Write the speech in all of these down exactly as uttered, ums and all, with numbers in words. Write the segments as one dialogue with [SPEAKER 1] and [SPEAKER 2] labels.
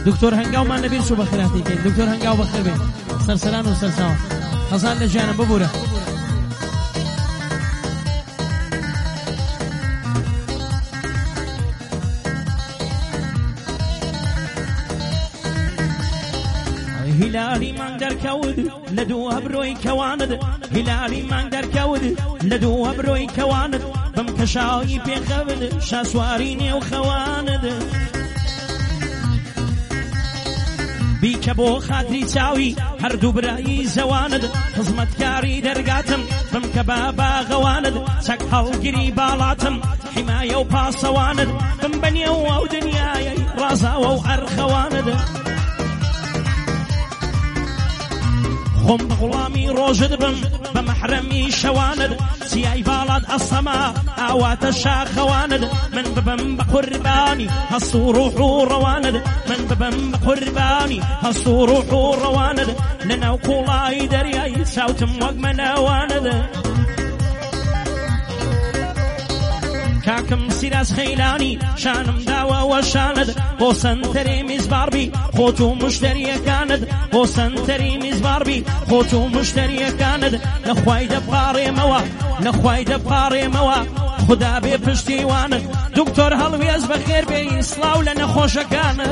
[SPEAKER 1] دکتۆر هەنگاومان لەبیر چوو بە خراپەکەی دکتۆر هەنگاو بەخێر بێ سەرسەران و سەرچاوە خەزان لە ژیانم ببوورە
[SPEAKER 2] هلالی من دەرکەوت لە دوو هەبرۆی کەوانت هلالی من دەرکەوت لە دوو هەبرۆی کەوانت بم کەشاوی پێخەوت شاسواری نێو خەوانت بیکە بۆ خاتری چاوی هەردوو برایی زەوانت خزمەتکاری دەرگاتم بم کە با باغەوانت چەک هەڵگیری باڵاتم حیمایە و پاسەوانت بم بەنێو ئەو دنیای ڕازاوە و ئەرخەوانت خۆم بە غوڵامی ڕۆژت بم بە مەحرەمی شەوانت سیای باڵات ئەسەما ئاواتە شاخەوانت من ببم بە قوربانی هەست و ڕوح و ڕەوانت من ببم بە قوربانی هەست و ڕوح و ڕەوانت لەناو کوڵای دەریای چاوتم وەک مەناوانت کاکم سیراز خەیلانی شانم داوەوە شانت بۆ سەنتەری میزباربی خۆت و مشتریەکانت بۆ سەنتەری میزباربی خۆت و مشتریەکانت لەخوای دەبقاڕێمەوە لەخوای دەبقاڕێمەوە خدا بێ پشتیوانت دکتۆر هەڵوێز بەخێر بێی سڵاو لە نەخۆشەکانت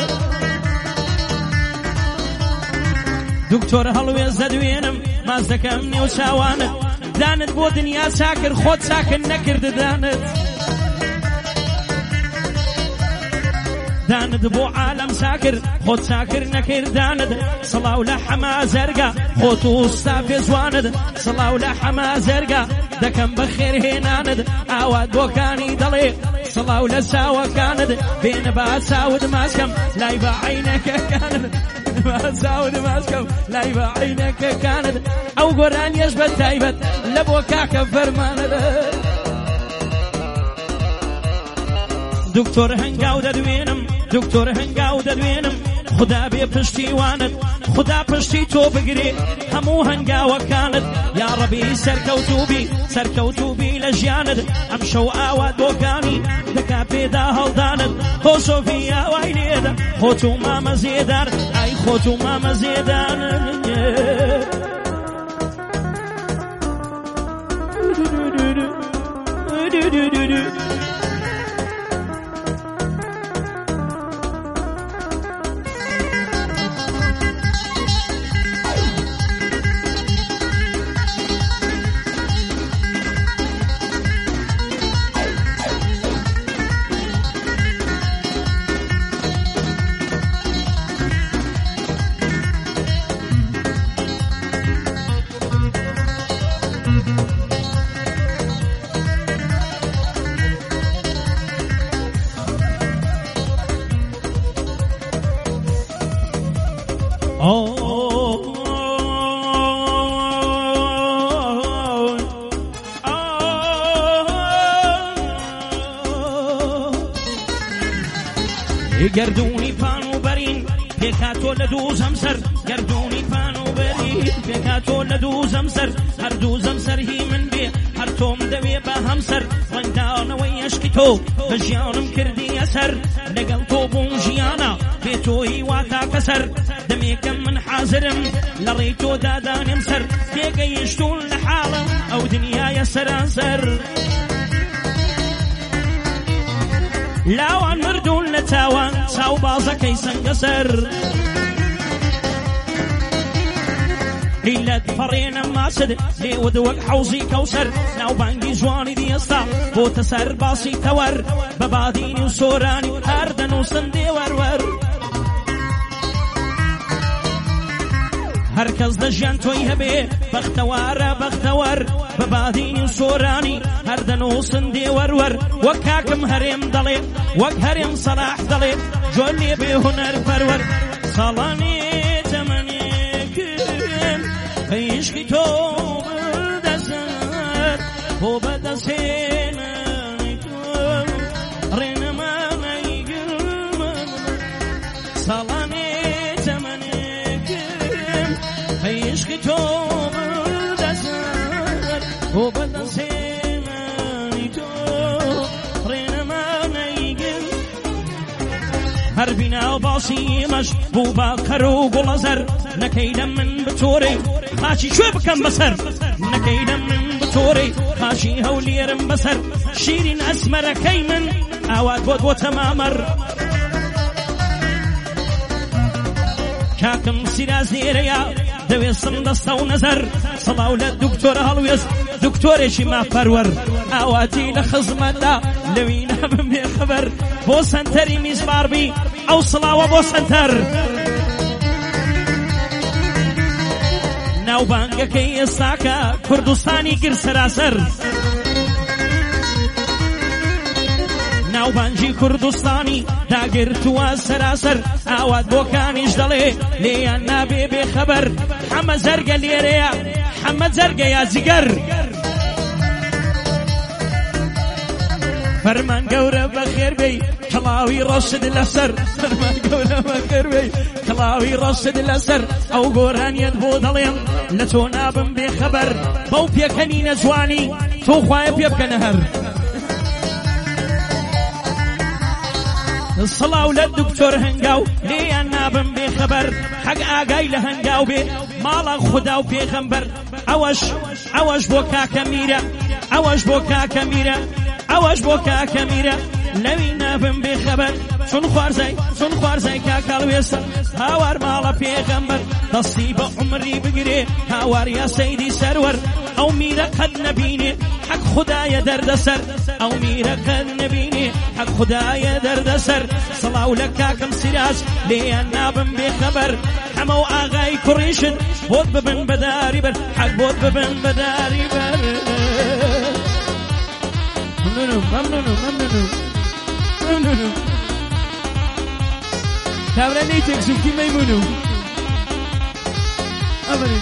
[SPEAKER 2] دکتۆر هەڵوێز دەدوێنم ماز دەکەم نێو چاوانت دانت بۆ دنیا چاکر خۆت چاکن نەکرد دانت دانت بۆ عالم چاکر خۆت چاکر نەکرد دانت سڵاو لە حەما زەرگا خۆت و ئوستا پێزوانت سڵاو لە حەما زەرگا دەکەم بەخێر هێنانت ئاوات بۆکانی دەڵێ سڵاو لە چاوەکانت بێنە با چاوت ماسکەم لای بە عینەکەکانت چاوت ماسکەم لای بە عینەکەکانت ئەو گۆرانیەش بە تایبەت لە بۆ کاکە فەرمانت دکتۆر هەنگاو دەدوێنم دکتۆر هەنگاو دەدوێنم خدا بێ پشتیوانت خدا پشتی تۆ بگرێ هەموو هەنگاوەکانت یا ڕەبی سەرکەوتوبی سەرکەوتوبی لە ژیانت ئەم شەو ئاوات بۆکانی دەکا پێدا هەڵدانت خۆ سۆفی ئاوای لێدە خۆت و مامە زێدار ئای خۆت و مامە زێدانت گردونی پانو برین پێکاتۆ لە دوو زەمسەر گردونی پانو برین پێکاتۆ لە دوو زەمسەر هەر دوو زەمسەر هی من بێ هەر تۆم دەوێ بە هەمسەر ڕەنگدانەوەی عشقی تۆ بە ژیانم کردی ئەسەر لەگەڵ تۆ بووم ژیانە بێ تۆی واتا کەسەر دەمێکم من حازرم لە ڕێی تۆ دادانێم سەر تێگەیشتون لە حاڵم ئەو دنیایە سەرانسەر لاوان مردون لە تاوان چاو بازەکەی سەنگە سەر لیلەت فەڕێنە ماسد لێوت وەک حەوزی کەوسەر ناوبانگی جوانی دیێستا بۆتە سەر باسی تەوەر بە بادینی و سۆرانی هەر دەنووسن دێوەروەر هەر کەس دەژیان تۆی هەبێ بەختەوارە بەختەوەر بە بادینی و سۆرانی هەر دەنووسن دێوەروەر وەک کاکم هەرێم دەڵێ وەک هەرێم سەلاح دەڵێ جۆ لێ بێ هونەر پەروەر ساڵانی تەمەنێکم عشقی تۆ بردەسەر بۆ بەدەستێنانی تۆ ڕێنەمانەی گرمم ساڵانی تەمەنێکم عشقی تۆ بردەسەر بۆ بەدەستێنانی تۆ هربنا وباصي مش بوبا خرو قلزر نكيدا من بتوري خاشي شو بكم بسر نكيدا من بتوري خاشي هوليرم بسر شيرين أسمر كيمن أواد بود وتمامر كاكم سيرازيريا دوي صندستا ونزر صلاو للدكتور هلويس دكتور شما فرور اواتي لخزمتا لوينا بمي خبر بو سنتري ميز باربي او صلاو بو سنتر ناو بانگا كي استاكا كردستاني گر سراسر ناو بانجي كردستاني داگر توا سراسر اواد بوكانيش دلي ليان نابي بخبر حمد زرقا ليريا حمد زرقا يا زقر فرمان قورة بخير بي كلاوي رشد الأسر فرمان قورة بخير بي كلاوي رشد الأسر أو قوران يدبو دليم لتونا بم بخبر بو بيكني نزواني تو خوايا بيبك نهر الصلاة للدكتور هنقاو لي أنا بم بخبر حق آقاي لهنقاو بي مالا خداو بيغمبر أوش أوش بوكا كميرة أوش بوكا كميرة أوش بوكا كميرة لوينا بم بخبر شون خوارزي شون خوارزي كاكالويس هاوار مالا بيغمبر تصيب عمري بقري هاوار يا سيدي سرور أو ميرا قد نبيني حق خدايا دردسر أو ميرا قد نبيني حق خدايا دردسر صلاو لكاكم سراج ليانا بم بخبر حمو آغاي كريشن بود ببن بداري بر حق بود ببن بداري بر ممنونو ممنونو ممنونو ممنونو تابراني تكسوكي ميمونو أبني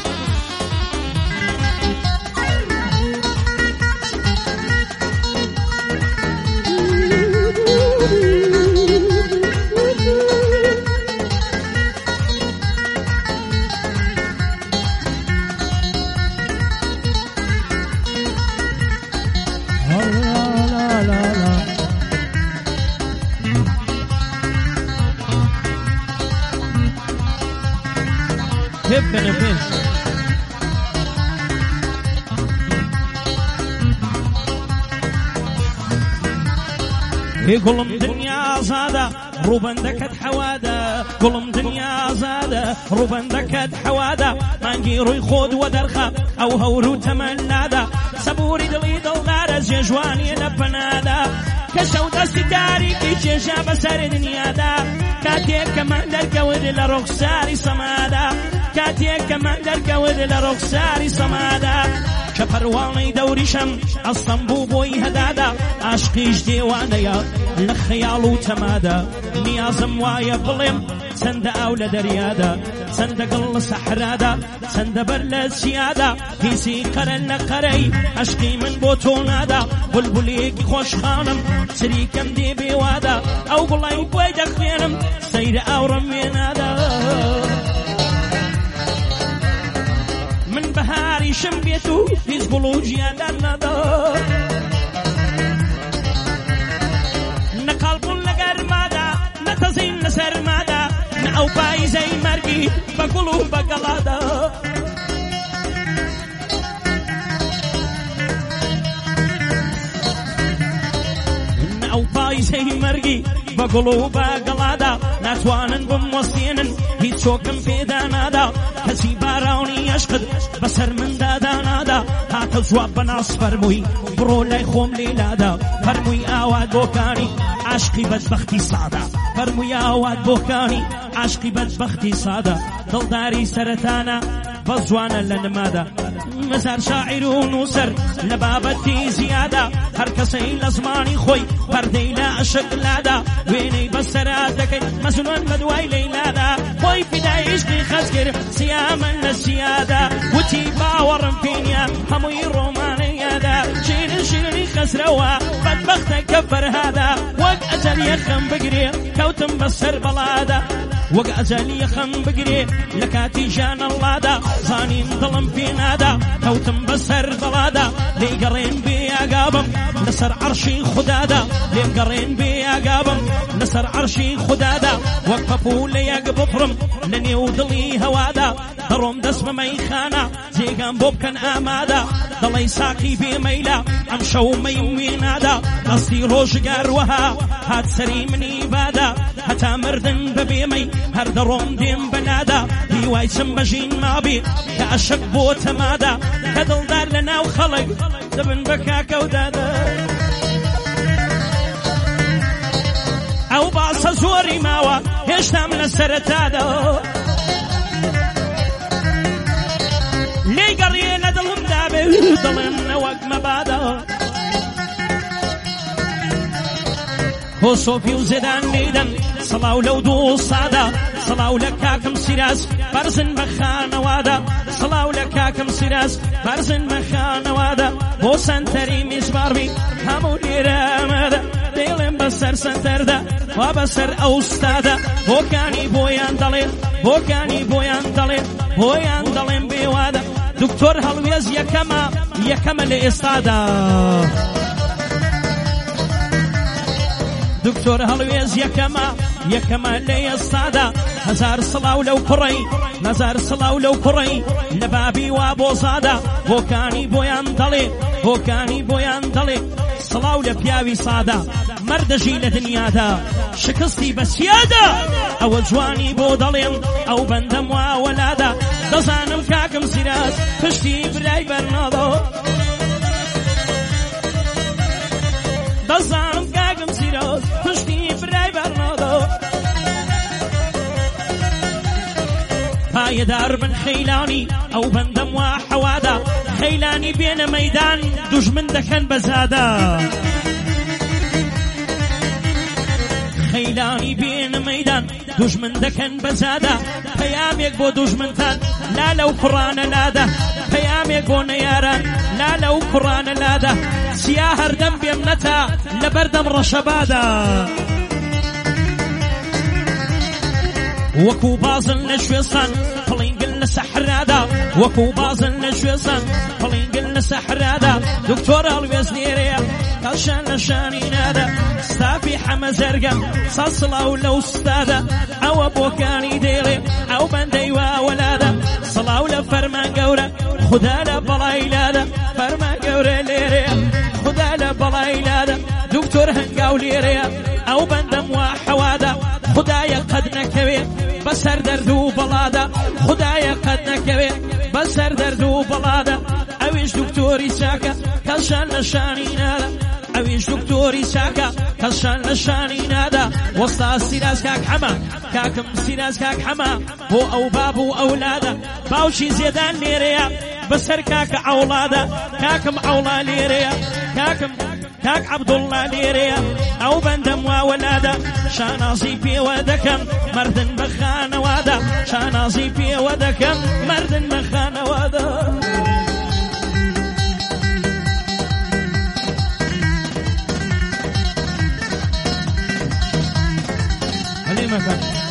[SPEAKER 2] Hep nefes. هي قلم دنيا زادة روبن دكت حوادة قلم دنيا زادة روبن دكت حوادة مانجي روي خود ودرخة أو هورو تمنادا سبوري دلي دلدار زيجواني نبنادا كشو دستي تاريكي تشيشا بسر دنيا دا كاتيك كمان دركود لرخصاري سمادا كاتيك كمان دركود لرخصاري سمادا كبرواني دوريشم الصنبو بوي هدادا عشقيش ديوانيا لخيالو تمادا نيازم وايا بلم سند أولى دريادا سند قل سحرادا سند برل سيادا هيسي قرن قري عشقي من بوتونادا بلبليك خوش خانم سريكم دي بيوادا أو قلعي بويدك خيرم سيد أورم ينادا من بهاري شمبيتو يزبلو جيادا نادا نقلب لقر مادا نتزين نسر مادا نعو باي زي مرقي بقلو بقلادا نعو باي زي مرقي بقلو بقلادا ناتوانن بموصينن هيتشوكم في دانادا كسي باراوني يشقد بسر من دادا نادا هاتو جواب بناس فرموي برو لاي خوم ليلادا فرموي آواد بوكاني عشقي بدبختي صادا فرموي آواد بوكاني عشقي بدبختي صادا دلداري سرتانا بزوانا لنمادا مزار شاعر ونوسر لبابتي زيادة هر كسي لزماني خوي بردي لا عشق لادا ويني بسراتك مسنون بدواي ليلادا خوي في دايشقي خزقر سياما للسيادة وتي باورم فينيا هموي رومانيا دا شيرين شيرين خسروا بدبختك كفر هذا وق أجل يخم بقري كوتم بسر بلادا وق أجل يخم بقري لكاتي جان الله دا زاني مظلم في نادا كوتم بسر بلادا لي قرين بي أقابم نسر عرشي خدادا لي قرين بي أقابم نسر لسر عرشي خدادا وقفوا ليك بفرم لني ودلي هوادا دروم دسم ميخانا زيغان بوبكن آمادا دلي ساقي في ميلا امشو ميوينادا قصدي روشقار وها هات سري مني بادا هتا مردن ببيمي هر دروم ديم بنادا هيواي سمبجين مابي كأشق بوت مادا كدل دار لنا وخلق دبن بكاكا ودادا او باص زوري ماوا هشتا من السرتادا لي قرينا دلهم دابي دلنا وقت مبادا هو صوفي وزدان نيدن صلاو لو دو صادا صلاو لكاكم سراس برزن بخان وادا صلاو لكاكم سراس برزن بخان وادا بو سنتري مزباربي همو ليرامدا ديلن بسر سنتردا وبسر اوستادا بوكاني بويان دلين بوكاني بويان دلين بويان دلين بيوادا دكتور هلويز يكما يكما لاستادا دكتور هلويز يكما يكما لي الصادا هزار صلاو لو كري نزار صلاو لو كري لبابي وابو صادا بوكاني بويان دلي بوكاني بويان دلي صلاو لبياوي صادا مردجي لدنيا دا شكستي بسيادا او جواني بو دلين او بندم وولادا دزانم كاكم سراس فشتي براي برنادو دزانم كاكم سراس فشتي براي برنادو پایدار بن خیلانی او بندم وحوادا خیلانی بین میدان دجمن دکن بزادا خیلانی بین میدان دجمن دکن بزادا پیام یک بو دجمنتان لا لو قرآن لادا پیام یک بو نیاران لا لو قرآن لادا سیاه هردم بیمنتا لبردم رشبادا وكو بازن نشويصان فلينقل نسحرادا وكو بازن نشويصان فلينقل نسحرادا دكتور الويز نيريا قالشان نشاني نادا ستافي حما زرقا صاصلا ولو ستادا او بوكاني ديري او بنديوا ولادا صلاو لفرمان قورا خدا لبلاي لادا فرمان قورا ليريا خدا لبلاي لادا دكتور هنقاو ليريا او بندم وحوادا خدايا قد نكوي بسر دردو بلادا خدايا قد نكوي بسر دردو بلادا اويش دكتوري ساكا كالشان لشاني نادا اويش دكتوري ساكا كالشان لشاني نادا وسطا سيراس كاك حما كاكم سيراس كاك حما هو او بابو اولادا باوشي زيدان ليريا بسر كاك اولادا كاكم اولا ليريا كاكم كاك عبد الله ليريا او بندم وولادا شانازي في ودكم مردن بخان وادا شانازي في ودكم مردن بخان وادا
[SPEAKER 1] علي مكان